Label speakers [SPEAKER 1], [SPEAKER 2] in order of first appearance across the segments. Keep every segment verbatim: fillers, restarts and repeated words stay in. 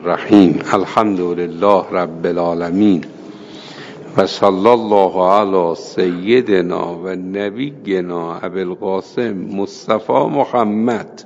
[SPEAKER 1] الرحیم. الحمد لله رب العالمین و صلی الله علی سیدنا و نبینا ابی القاسم مصطفی محمد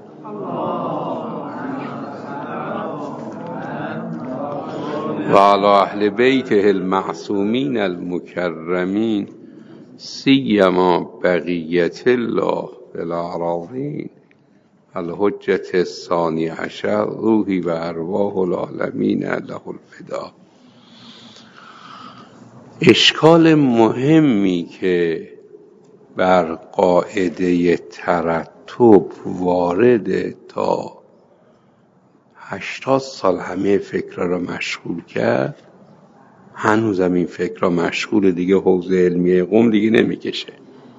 [SPEAKER 1] و علی اهل بیته المعصومین المکرمین سیما بقیت الله فی الاراضین الحجة الثانی عشر روحی و ارواح العالمین له الفدا. اشکال مهمی که بر قاعده ترتب وارده تا هشتاد سال همه فکر را مشغول کرد، هنوزم این فکر را مشغول، دیگه حوزه علمیه قم دیگه نمیکشه.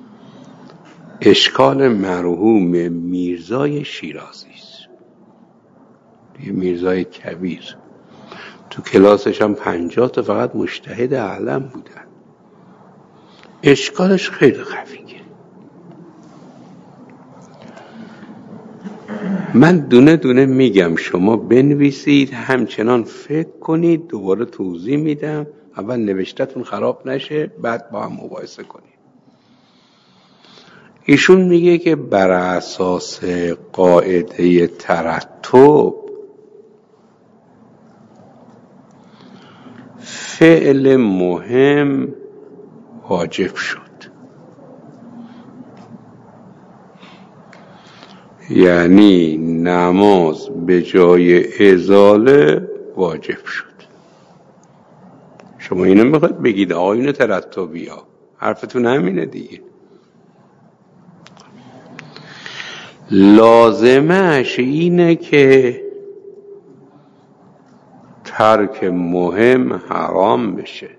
[SPEAKER 1] اشکال مرحوم میرزای شیرازی است، دیگه میرزای کبیر. تو کلاسش هم پنجاه تا فقط مجتهد اعلم بودن. اشکالش خیلی خفیه. من دونه دونه میگم، شما بنویسید، همچنان فکر کنید، دوباره توضیح میدم. اول نوشتتون خراب نشه، بعد با هم مباحثه کنید. ایشون میگه که بر اساس قاعده ترتب فعل مهم واجب شد، یعنی نماز به جای ازاله واجب شد. شما اینو میخواید بگید آقایون ترتبی ها، حرفتون همینه دیگه. لازمش اینه که ترک مهم حرام بشه.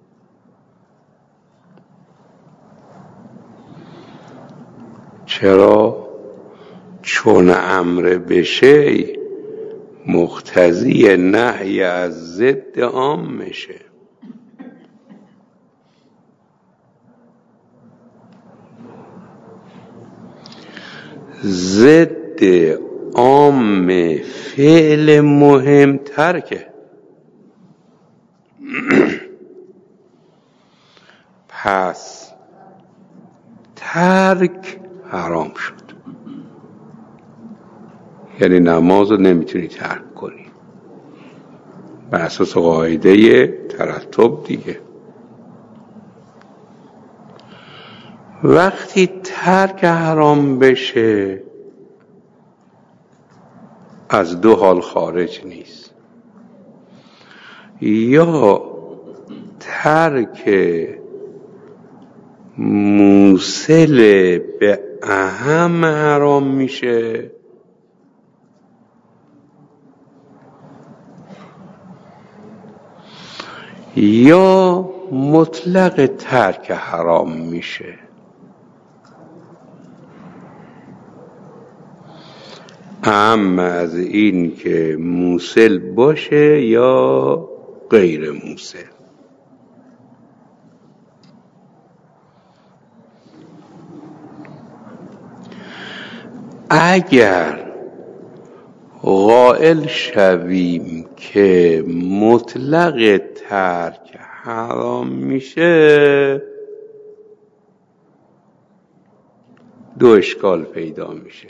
[SPEAKER 1] چرا؟ چون امر بشه مقتضی نهی از ضد عام میشه. ضد عام فعل مهم ترکه. پس ترک حرام شد، یعنی نماز رو نمیتونی ترک کنی بر اساس قاعده ترتب دیگه. وقتی ترک حرام بشه از دو حال خارج نیست، یا ترک موصل به اهم حرام میشه، یا مطلق ترک حرام میشه. اما از این که موصل باشه یا غیر موصل. اگر قائل شویم که مطلق ترک حرام میشه، دو اشکال پیدا میشه.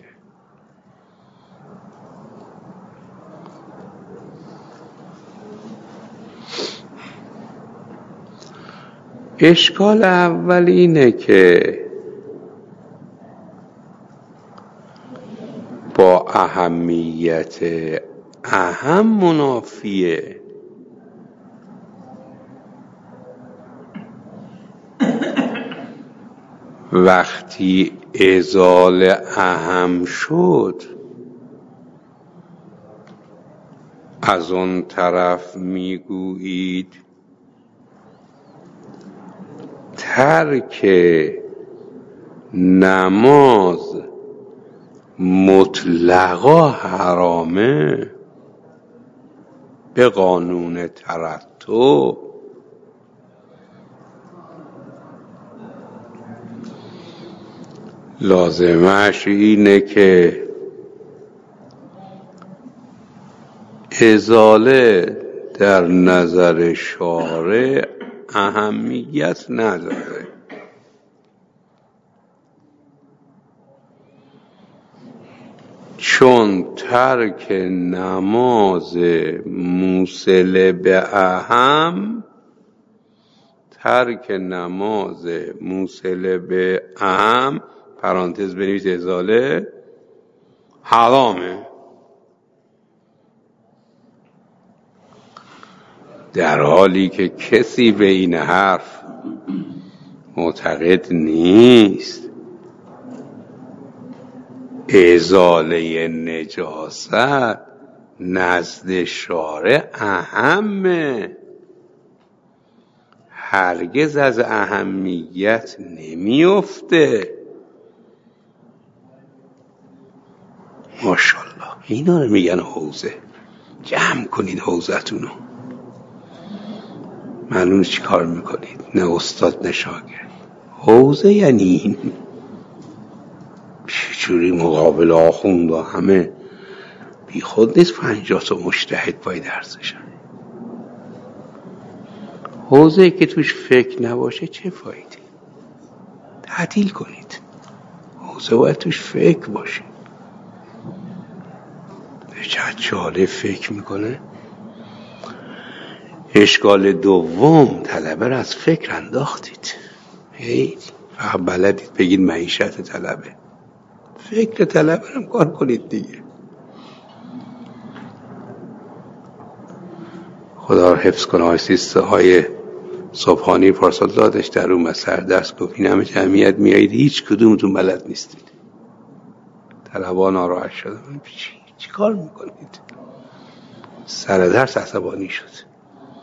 [SPEAKER 1] اشکال اول اینه که با اهمیت اهم منافیه. وقتی ازاله اهم شد، از اون طرف میگویید ترک نماز مطلقا حرامه به قانون ترتب. لازمش اینه که ازاله در نظر شارع اهمیت نداره. چون ترک نماز موصل به اهم، ترک نماز موصل به اهم پرانتز بنویس ازاله حرامه. در حالی که کسی به این حرف معتقد نیست. ازاله نجاست نزد شارع اهمه، هرگز از اهمیت نمیفته. ماشاءالله اینا رو میگن حوزه. جمع کنید حوزتونو. معلوم چی کار میکنید، نه استاد نه شاگرد. حوزه یعنی این. چجوری مقابل آخوند و همه بی خود نیست پنجاه تا مجتهد باید درسشن. حوزه که توش فکر نباشه چه فایده؟ تعطیل کنید. حوزه باید توش فکر باشه. چقدر جالب فکر میکنه. اشکال دوم، طلبه رو از فکر انداختید. هی فقط بلدید بگید معیشت طلبه. فکر طلبه رو کار کنید دیگه. خدا رو حفظ کنه. آقای سیسته های صبحانی پارسال دادش در اون مسر درس گفت این همه جمعیت میایید هیچ کدومتون بلد نیستید. طلبه ناراحت شد. چی, چی کار میکنید؟ سر درس عصبانی شد.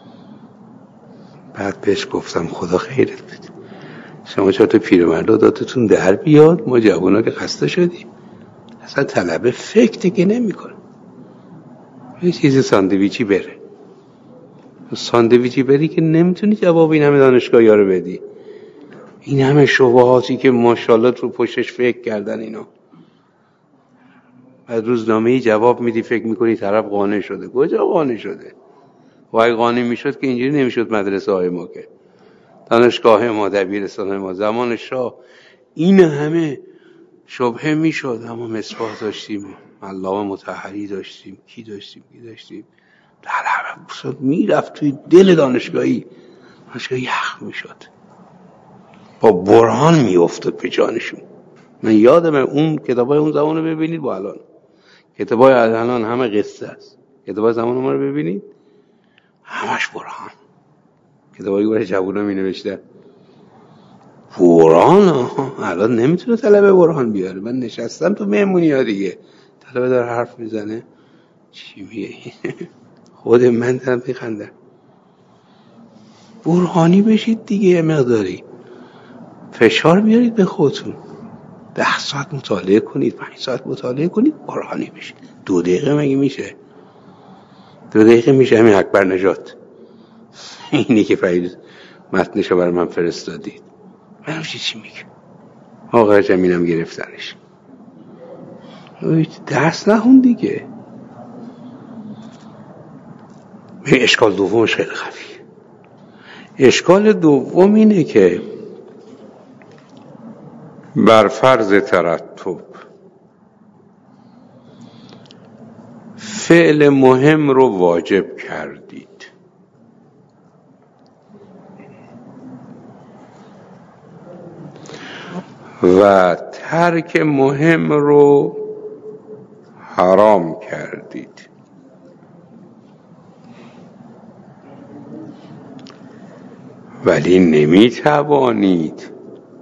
[SPEAKER 1] بعد بهش گفتم خدا خیرت بده، شما چرا تو پیرمردا دادتون در بیاد، ما جوونا که خسته شدیم. اصلا طلبه فکر دیگه نمیکنه. یه چیز ساندویچی بره، ساندویچی بری که نمیتونی جواب این همه دانشگاهی ها رو بدی. این همه شبهاتی که ماشاءالله رو پشتش فکر کردن اینا. بعد روزنامه‌ای جواب میدی فکر میکنی طرف قانع شده. کجا قانع شده؟ وای قانع میشد که اینجوری نمیشد مدرسه های ما، که دانشگاه ما، دبیرستان ما زمان شاه این همه شبهه میشد. اما مصباح داشتیم، علامه مطهری داشتیم، کی داشتیم کی داشتیم طلبه میرفت توی دل دانشگاهی، دانشگاه یخ میشد، با برهان میافتاد به جانشون. من یادم اون کتابای اون زمان رو ببینید با الان، کتابای الان همه قصه است. کتابای زمان ما رو ببینید همش برهان. کتابایی برای جوونا می نوشتن برهان. الان نمیتونه طلبه برهان بیاره. من نشستم تو مهمونی ها دیگه، طلبه داره حرف میزنه چی میگه خود من دارم میخندم. برهانی بشید دیگه، یه مقداری فشار بیارید به خودتون. ده ساعت مطالعه کنید، پنج ساعت مطالعه کنید، برهانی بشید. دو دقیقه مگه میشه؟ دو دقیقه میشه همین اکبر نجات اینی که فرید متنشو برای من فرستادید. من چی چی میگه؟ آقا جمینم گرفتنش. درس نخون دیگه. اشکال دومش خیلی خفیه. اشکال دوم اینه که بر فرض ترتب فعل مهم رو واجب کردید و ترک مهم رو حرام کردید. ولی نمی توانید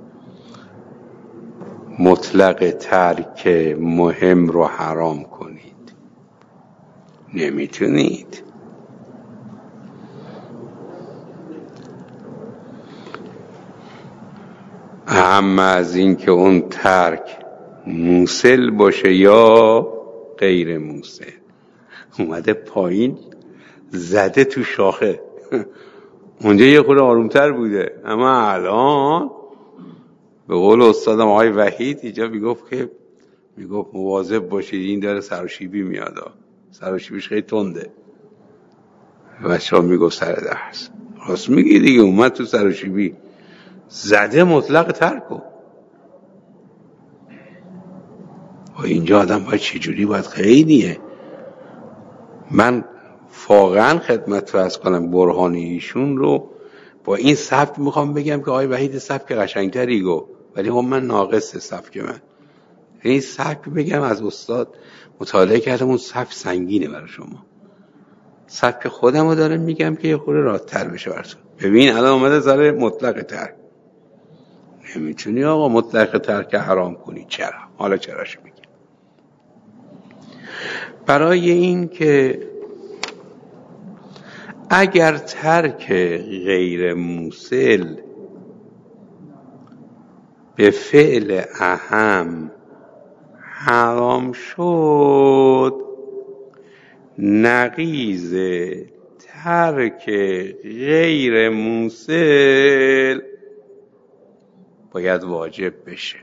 [SPEAKER 1] مطلق ترک مهم رو حرام کنید. نمیتونید. اما از این که اون ترک موصل باشه یا غیر موصل. اومده پایین زده تو شاخه. اونجا یه خورده آرومتر بوده، اما الان به قول استادم آقای وحید اینجا میگفت که میگفت مواظب باشید این داره سراشیبی میاد. سراشیبیش خیلی تنده. بچه ها میگو سر درس. راست میگی دیگه، اومد تو سراشیبی زده مطلق ترک کن. و اینجا آدم باید چجوری باید خیلیه. من واقعا خدمت فرض کنم برهانی ایشون رو با این سبک میخوام بگم که آقای وحید سبک قشنگتری گو، ولی هم من ناقص سبک من این سبک بگم از استاد مطالعه کردم اون سبک سنگینه برای شما. سبک خودم رو دارم میگم که یه خورده راحت‌تر بشه براتون. ببین الان اومده سر مطلق ترک. نمیتونی آقا مطلق ترک حرام کنی. چرا؟ حالا چراش میگم. برای این که اگر ترک غیر موصل به فعل اهم حرام شد، نقیض ترک غیر موصل باید واجب بشه.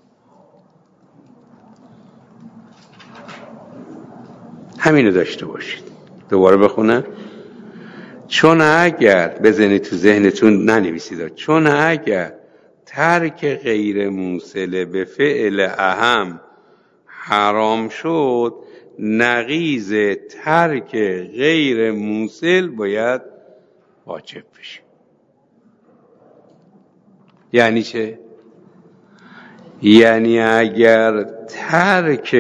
[SPEAKER 1] همینو داشته باشید. دوباره بخونم. چون اگر بزنید تو ذهنتون ننویسید، چون اگر ترک غیر موصل به فعل اهم حرام شد، نقیض ترک غیر موصل باید واجب بشه. یعنی چه؟ یعنی اگر ترک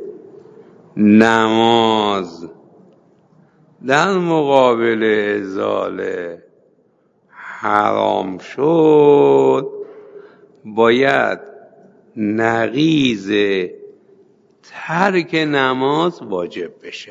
[SPEAKER 1] نماز در مقابل ازاله حرام شد، باید نقیض ترک نماز واجب بشه.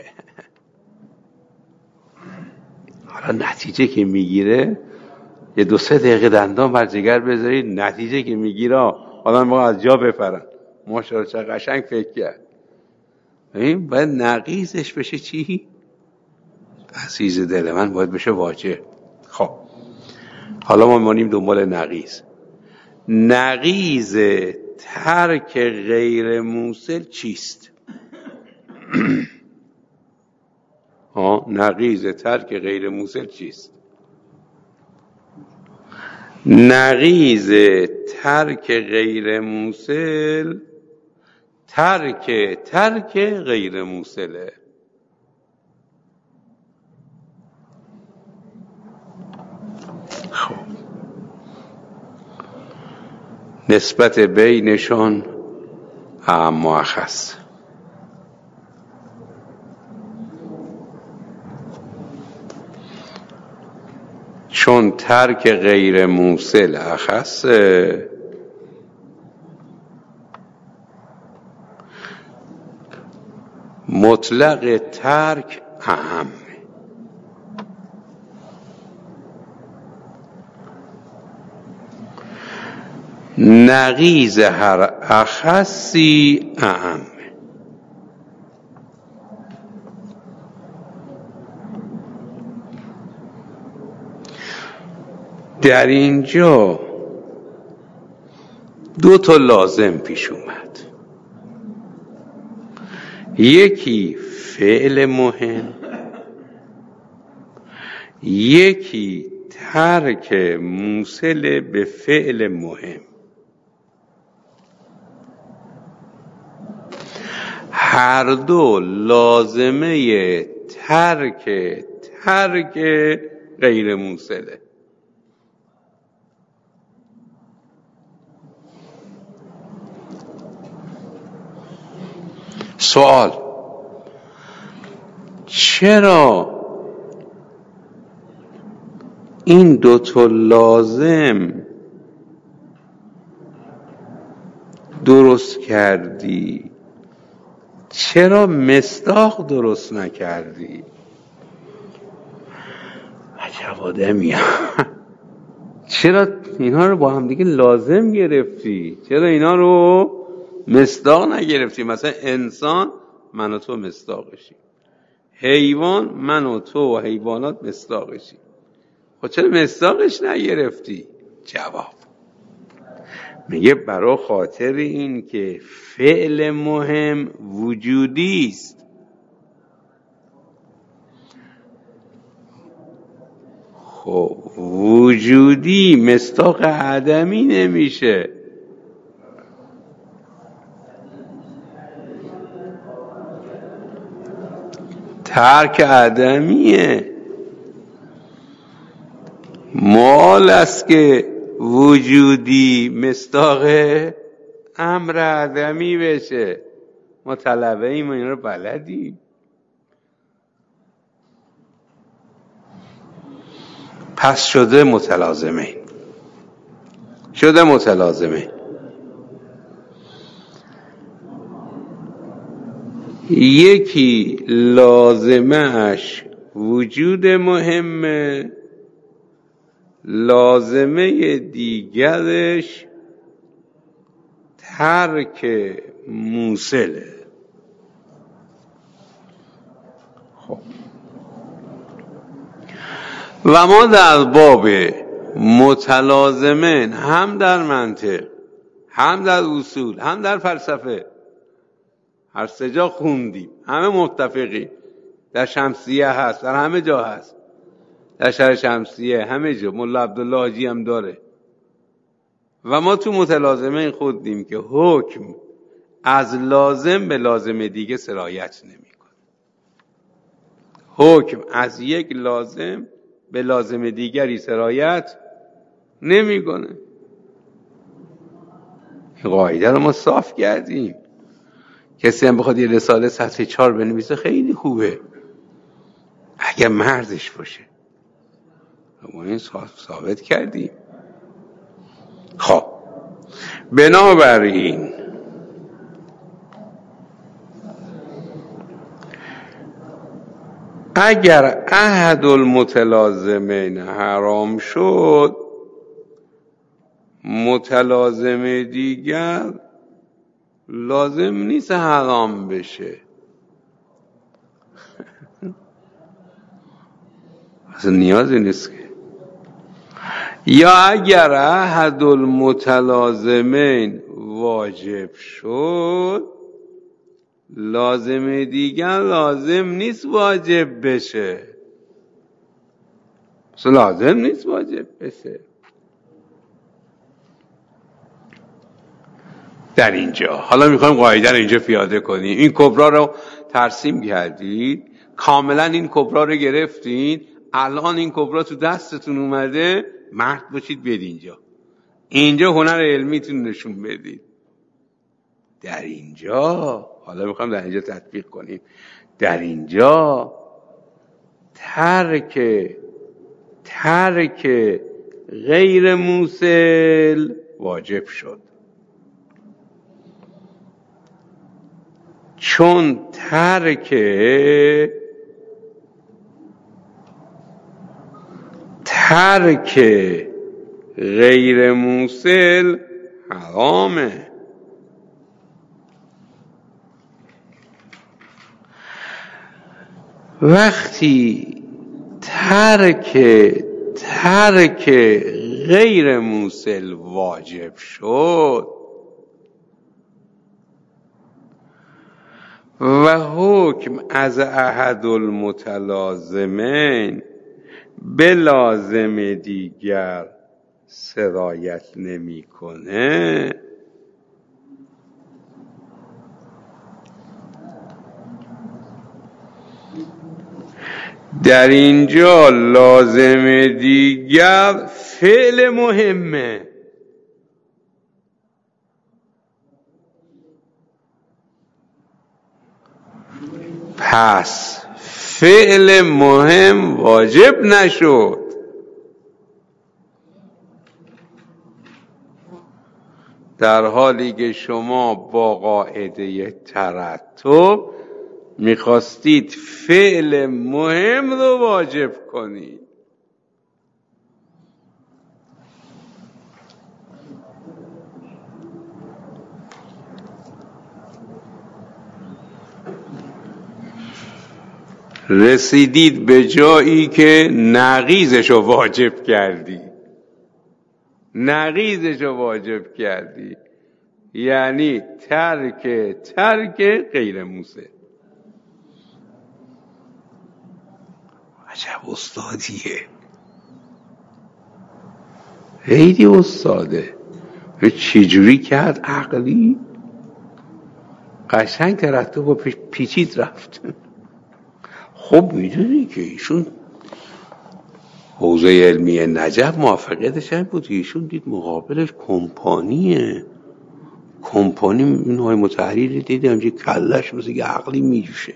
[SPEAKER 1] حالا نتیجه که میگیره، یه دو سه دقیقه دندان بر جگر بذارید، نتیجه که میگیره آدم باید از جا بپرن. ماشاءالله چه قشنگ فکر کرد. این باید نقیضش بشه چی؟ عزیز دل من باید بشه واجب. خب حالا ما مانیم دنبال نقیض. نقیض ترک غیر موصل چیست؟ ها نقیض ترک غیر موصل چیست؟ نقیض ترک غیر موصل ترک ترک غیر موصله. خب نسبت بینشان اعم و اخص. چون ترک غیر موصل اخص، مطلق ترک اهم. نقیض هر اخصی اهم. در اینجا دو تا لازم پیش اومد. یکی فعل مهم، یکی ترک موصل به فعل مهم. هر دو لازمه ترک ترک غیر موصله. سوال: چرا این دو تا لازم درست کردی، چرا مصداق درست نکردی؟ عجب آدمی. چرا اینا رو با هم دیگه لازم گرفتی؟ چرا اینا رو مصداق نگرفتی؟ مثلا انسان من و تو مصداقشی، حیوان من و تو و حیوانات مصداقشی. خب چرا مصداقش نگرفتی؟ جواب میگه برای خاطر این که فعل مهم وجودی است. خب وجودی مصداق عدمی نمیشه. ترک عدمیه. محال است که وجودی مصداق امر عدمی بشه. ما طلبه ایم و این رو بلدیم. پس شده متلازمه شده متلازمه یکی لازمه‌اش وجود مهمه، لازمه دیگرش ترک موصله. خب و ما در باب متلازمین هم در منطق، هم در اصول، هم در فلسفه هر سه جا خوندیم، همه متفقیم. در شمسیه هست، در همه جا هست، در شرح شمسیه همه جا، ملا عبدالله حاجی هم داره. و ما تو متلازمین خوندیم که حکم از لازم به لازم دیگه سرایت نمیکنه. حکم از یک لازم به لازم دیگری سرایت نمیکنه. این قاعده رو ما صاف کردیم. کسی هم بخواد یه رساله سطح چهار بنویسه خیلی خوبه اگر مردش باشه. ما این ثابت کردیم. خب بنابراین اگر احد المتلازمین حرام شد، متلازم دیگر لازم نیست حرام بشه. اصلا نیازی نیست که. یا اگر احد المتلازمین واجب شد، لازم دیگر لازم نیست واجب بشه. اصلا لازم نیست واجب بشه. در اینجا حالا میخوایم قاعده رو اینجا پیاده کنیم. این کبرا رو ترسیم کردید، کاملا این کبرا رو گرفتید. الان این کبرا تو دستتون اومده، مرد باشید بیاد اینجا. اینجا هنر علمیتون نشون بدید. در اینجا حالا میخوایم در اینجا تطبیق کنیم. در اینجا ترک ترک غیر موصل واجب شد، چون ترک ترک غیر موصل حرامه. وقتی ترک ترک غیر موصل واجب شد و حکم از احد المتلازمین به لازم دیگر سرایت نمیکنه، در اینجا لازم دیگر فعل مهمه. پس فعل مهم واجب نشد. در حالی که شما با قاعده ترتب میخواستید فعل مهم رو واجب کنید. رسیدید به جایی که نقیضشو واجب کردی. نقیضشو واجب کردی یعنی ترک ترک غیر موصل. عجب استادیه. خیلی استاده. چجوری کرد عقلی؟ قشنگ ترتب و پیچید رفت. خب میدونی که ایشون حوزه علمی نجف موفقیتش این بود که ایشون دید مقابلش کمپانیه. کمپانی نوع متحریری دیدم همچه کلش مثل که عقلی میجوشه.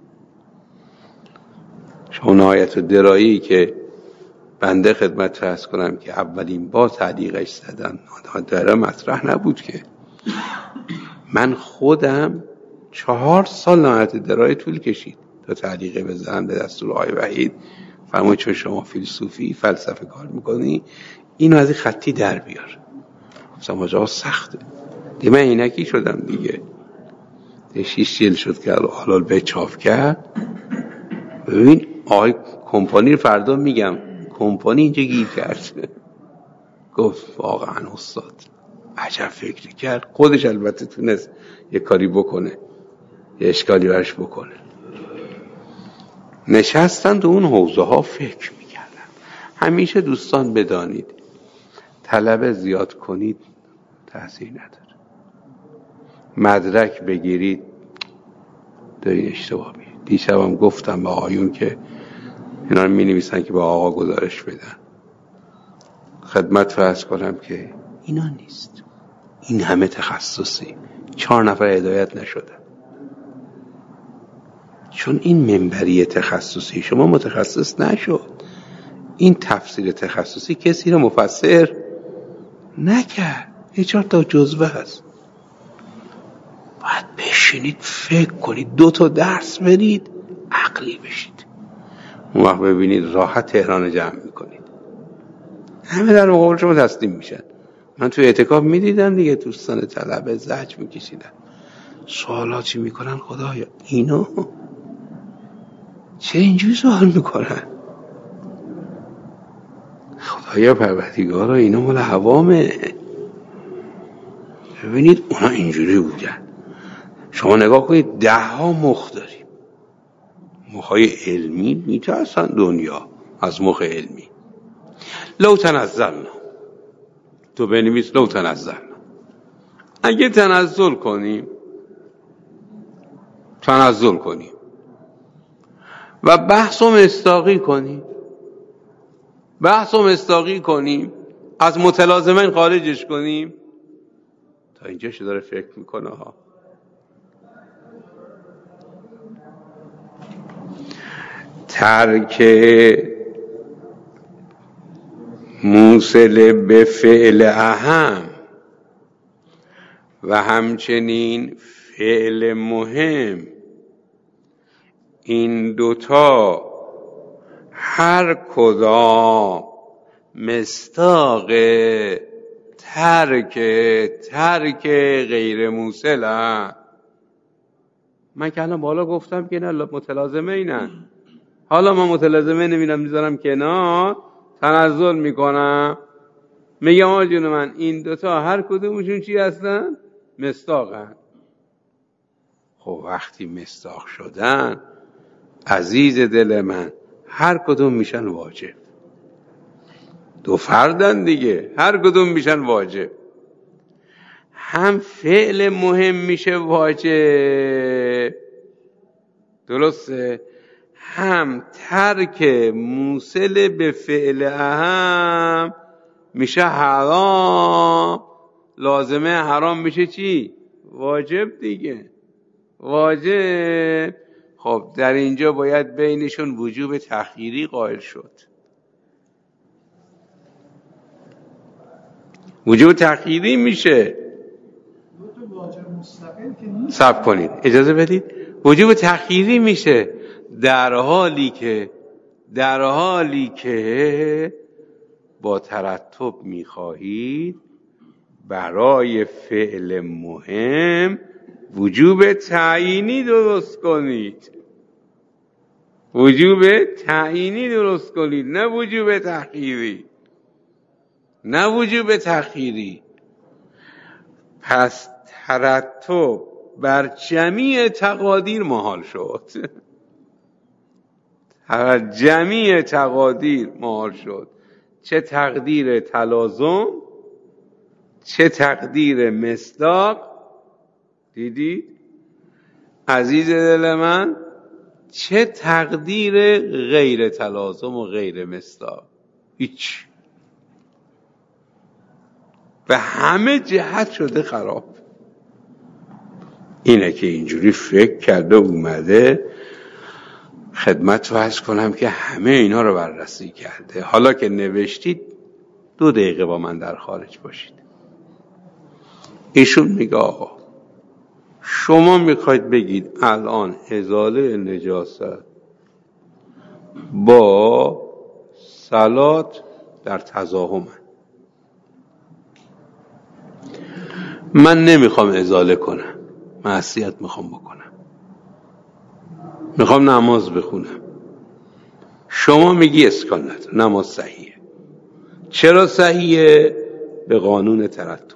[SPEAKER 1] شما نهایت درایی که بنده خدمت رس کنم که اولین بار تعلیقش زدن داره مطرح نبود که من خودم چهار سال نهایت درایی طول کشید تا تعلیقه بزنم به دستور آقای وحید. فرمود چون شما فیلسوفی فلسفه کار میکنی اینو از این خطی در بیار. گفتم آجا سخته دیگه. من اینکی شدم دیگه. شیش جلد شد که حلال به چاپ کرد. ببین آقای کمپانی فردا میگم کمپانی اینجا گیر کرد. گفت واقعا استاد عجب فکری کرد. خودش البته تونست یه کاری بکنه یه اشکالی برش بکنه. نشستن تو اون حوزه ها فکر میکردن. همیشه دوستان بدانید طلب زیاد کنید تأثیر نداره. مدرک بگیرید دارین اشتباه میرید. دیشبم گفتم به آقایون که اینا رو می نویسن که به آقا گزارش بدن. خدمت فرض کنم که اینا نیست. این همه تخصصی چهار نفر هدایت نشدن. چون این منبری تخصصی شما متخصص نشد. این تفسیر تخصصی کسی رو مفسر نکرد. یه چهار تا جزوه هست. باید بشینید فکر کنید دو تا درس برید عقلی بشید. اون وقت ببینید راحت تهران جمع میکنید. همه در مقابل شما تسلیم میشن. من توی اعتکاف میدیدم دیگه دوستان طلبه زجر میکشیدن. سوالاتی میکنن خدایا اینو چه اینجوری سوال میکنن؟ خدایا پروردگارا اینا مال عوامه. ببینید اونا اینجوری بودن. شما نگاه کنید ده ها مخ داریم. مخهای علمی میترسن دنیا از مخ علمی. لو تنزلنا تو بنویس لو تنزلنا اگه تنزل کنیم تنزل کنیم و بحث و مصداقی کنیم بحث و مصداقی کنیم از متلازمین خارجش کنیم. تا اینجاش داره فکر میکنه ها. ترک موصل به فعل اهم و همچنین فعل مهم، این دوتا هر کدام مصداق ترک ترک غیر موصل هم. من که الان بالا گفتم که نه متلازمه اینن. حالا من متلازمه نمیدم میذارم کنار تنزل میکنم میگم آجون من این دوتا هر کدومشون چی هستن؟ مصداقن. خب وقتی مصداق شدن عزیز دل من هر کدوم میشن واجب. دو فردن دیگه هر کدوم میشن واجب. هم فعل مهم میشه واجب درسته، هم ترک موصل به فعل اهم میشه حرام. لازمه حرام میشه چی؟ واجب دیگه واجب. خب در اینجا باید بینشون وجوب تخییری قائل شد. وجوب تخییری میشه. صبر کنید اجازه بدید. وجوب تخییری میشه در حالی که در حالی که با ترتب میخواهید برای فعل مهم وجوب تعیینی درست کنید. وجوب تعیینی درست کنید نه وجوب تخییری. نه وجوب تخییری. پس ترتب بر جمیع تقادیر محال شد. جمیع تقادیر محال شد. چه تقدیر تلازم، چه تقدیر مصداق. دیدید عزیز دل من؟ چه تقدیر غیر تلازم و غیر مصداق. هیچ. به همه جهت شده خراب. اینه که اینجوری فکر کرده اومده خدمت وعظ کنم که همه اینا رو بررسی کرده. حالا که نوشتید دو دقیقه با من در خارج باشید. ایشون میگه آقا شما میخواید بگید الان ازاله نجاست با صلات در تزاحم. من نمیخوام ازاله کنم، معصیت میخوام بکنم، میخوام نماز بخونم. شما میگی اشکال نداره، نماز صحیحه. چرا صحیحه؟ به قانون ترتب.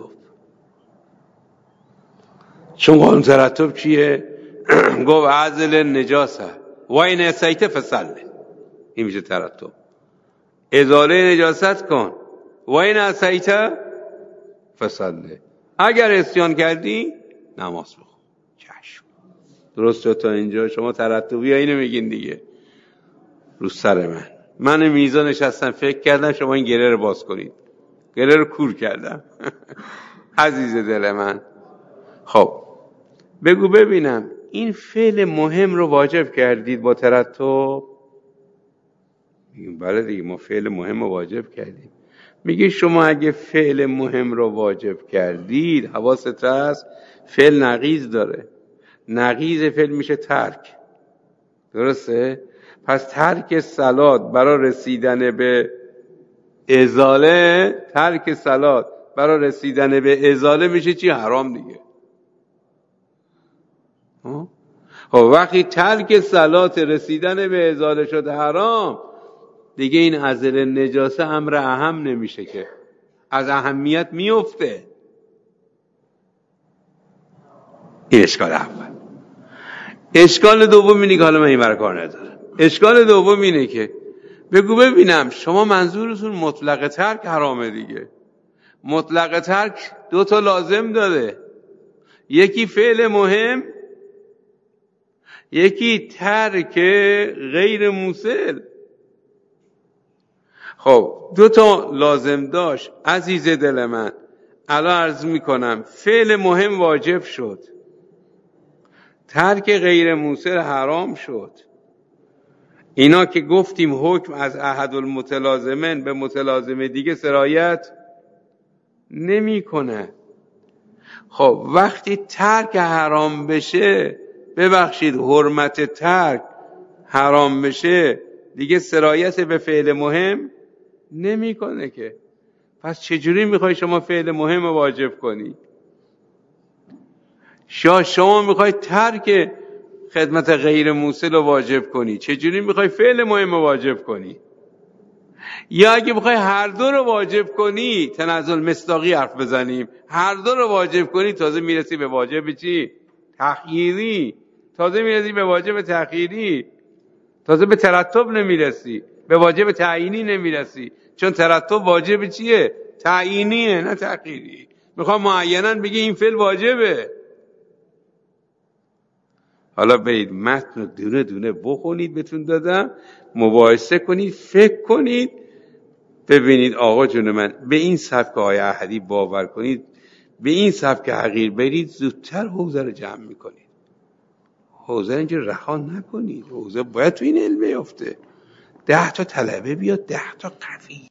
[SPEAKER 1] چون قانون ترتب چیه؟ گفت عزل نجاسه و این اسیت فصله. این میشه ترتب. ازاله نجاست کن و این اسیت فصله. اگر عصیان کردی نماز بخون. چشم. درسته تا اینجا؟ شما ترتبی ها اینو میگین دیگه. رو سر من من میزان نشستم فکر کردم شما این گره رو باز کنید. گره رو کور کردم. عزیز دل من، خب بگو ببینم این فعل مهم رو واجب کردید با ترتب؟ میگیم بله دیگه ما فعل مهم رو واجب کردیم. میگه شما اگه فعل مهم رو واجب کردید حواست هست فعل نقیض داره. نقیض فعل میشه ترک. درسته؟ پس ترک صلات برای رسیدن به ازاله، ترک صلات برای رسیدن به ازاله میشه چی؟ حرام دیگه. خب وقتی ترک صلات رسیدن به ازاله شد حرام، دیگه این عزل نجاسه امر اهم نمیشه که، از اهمیت میفته. این اشکال اول. اشکال دوم اینه که حالا من این برای کار ندارم. اشکال دوم اینه که بگو ببینم شما منظورتون مطلق ترک حرامه دیگه. مطلق ترک دو تا لازم داره، یکی فعل مهم، یکی ترک غیر موصل. خب دو تا لازم داشت عزیز دل من. الان عرض میکنم فعل مهم واجب شد، ترک غیر موصل حرام شد. اینا که گفتیم حکم از احد المتلازمین به متلازم دیگه سرایت نمی کنه. خب وقتی ترک حرام بشه، ببخشید حرمت ترک حرام بشه، دیگه سرایت به فعل مهم نمی کنه که. پس چجوری میخوای شما فعل مهم واجب کنی؟ شا شما میخوای ترک خدمت غیر موصل رو واجب کنی، چجوری میخوای فعل مهم رو واجب کنی؟ یا اگه میخوای هر دو رو واجب کنی، تنزل مصداقی حرف بزنیم، هر دو رو واجب کنی تازه میرسی به واجب چی؟ تخییری. تازه میرسی به واجب تخییری، تازه به ترتب نمیرسی، به واجب تعیینی نمیرسی. چون ترتب واجب چیه؟ تعیینیه نه تخییری. میخوام معیناً بگی این فعل واجبه. حالا برید متن رو دونه دونه بخونید، بهتون دادم، مباحثه کنید، فکر کنید، ببینید آقا جون من به این سبک آیه احدی باور کنید، به این سبک حقیر برید، زودتر حوزه رو جمع میکنید. حوزه اینجا رها نکنید. حوزه باید تو این علم بیفته. ده تا طلبه بیاد، ده تا قوی.